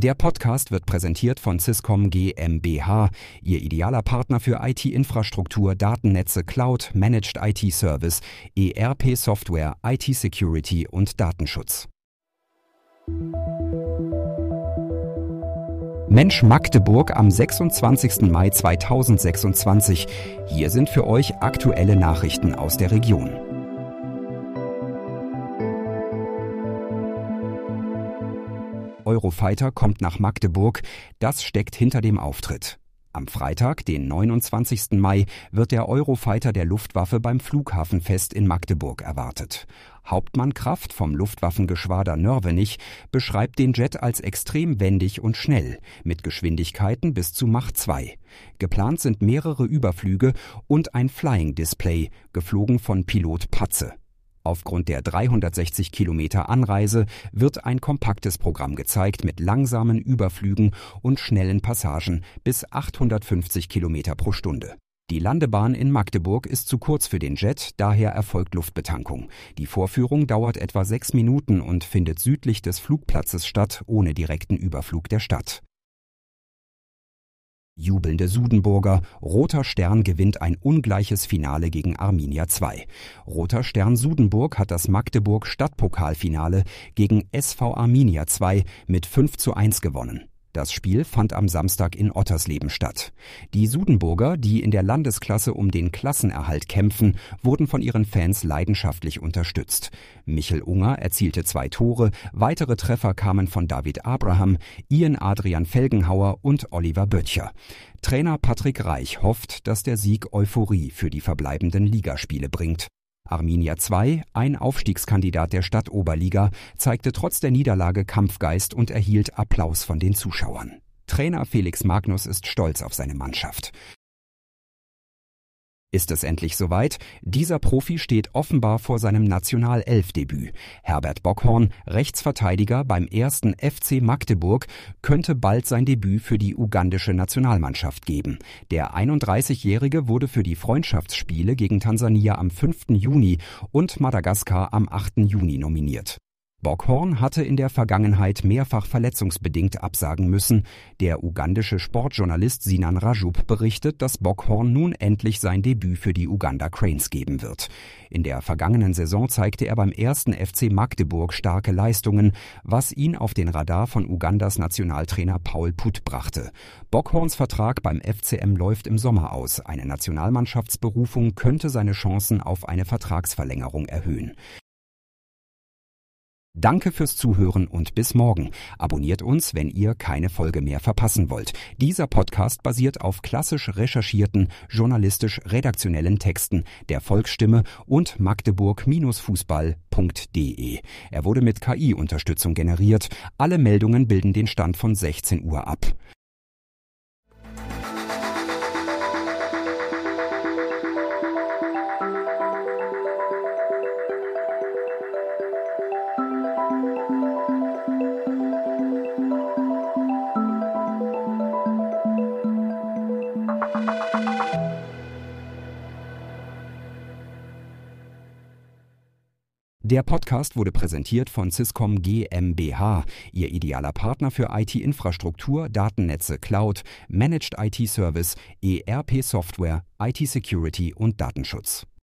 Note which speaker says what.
Speaker 1: Der Podcast wird präsentiert von Swisscom GmbH, Ihr idealer Partner für IT-Infrastruktur, Datennetze, Cloud, Managed IT-Service, ERP-Software, IT-Security und Datenschutz. Mensch Magdeburg am 26. Mai 2026. Hier sind für euch aktuelle Nachrichten aus der Region. Eurofighter kommt nach Magdeburg, das steckt hinter dem Auftritt. Am Freitag, den 29. Mai, wird der Eurofighter der Luftwaffe beim Flughafenfest in Magdeburg erwartet. Hauptmann Kraft vom Luftwaffengeschwader Nörvenich beschreibt den Jet als extrem wendig und schnell, mit Geschwindigkeiten bis zu Mach 2. Geplant sind mehrere Überflüge und ein Flying Display, geflogen von Pilot Patze. Aufgrund der 360 Kilometer Anreise wird ein kompaktes Programm gezeigt mit langsamen Überflügen und schnellen Passagen bis 850 Kilometer pro Stunde. Die Landebahn in Magdeburg ist zu kurz für den Jet, daher erfolgt Luftbetankung. Die Vorführung dauert etwa 6 Minuten und findet südlich des Flugplatzes statt, ohne direkten Überflug der Stadt. Jubelnde Sudenburger, Roter Stern gewinnt ein ungleiches Finale gegen Arminia 2. Roter Stern Sudenburg hat das Magdeburg Stadtpokalfinale gegen SV Arminia 2 mit 5:1 gewonnen. Das Spiel fand am Samstag in Ottersleben statt. Die Sudenburger, die in der Landesklasse um den Klassenerhalt kämpfen, wurden von ihren Fans leidenschaftlich unterstützt. Michel Unger erzielte 2 Tore, weitere Treffer kamen von David Abraham, Ian Adrian Felgenhauer und Oliver Böttcher. Trainer Patrick Reich hofft, dass der Sieg Euphorie für die verbleibenden Ligaspiele bringt. Arminia 2, ein Aufstiegskandidat der Stadtoberliga, zeigte trotz der Niederlage Kampfgeist und erhielt Applaus von den Zuschauern. Trainer Felix Magnus ist stolz auf seine Mannschaft. Ist es endlich soweit? Dieser Profi steht offenbar vor seinem Nationalelfdebüt. Herbert Bockhorn, Rechtsverteidiger beim 1. FC Magdeburg, könnte bald sein Debüt für die ugandische Nationalmannschaft geben. Der 31-Jährige wurde für die Freundschaftsspiele gegen Tansania am 5. Juni und Madagaskar am 8. Juni nominiert. Bockhorn hatte in der Vergangenheit mehrfach verletzungsbedingt absagen müssen. Der ugandische Sportjournalist Sinan Rajub berichtet, dass Bockhorn nun endlich sein Debüt für die Uganda Cranes geben wird. In der vergangenen Saison zeigte er beim 1. FC Magdeburg starke Leistungen, was ihn auf den Radar von Ugandas Nationaltrainer Paul Putt brachte. Bockhorns Vertrag beim FCM läuft im Sommer aus. Eine Nationalmannschaftsberufung könnte seine Chancen auf eine Vertragsverlängerung erhöhen. Danke fürs Zuhören und bis morgen. Abonniert uns, wenn ihr keine Folge mehr verpassen wollt. Dieser Podcast basiert auf klassisch recherchierten, journalistisch-redaktionellen Texten der Volksstimme und magdeburg-fußball.de. Er wurde mit KI-Unterstützung generiert. Alle Meldungen bilden den Stand von 16 Uhr ab. Der Podcast wurde präsentiert von Swisscom GmbH, Ihr idealer Partner für IT-Infrastruktur, Datennetze, Cloud, Managed IT-Service, ERP-Software, IT-Security und Datenschutz.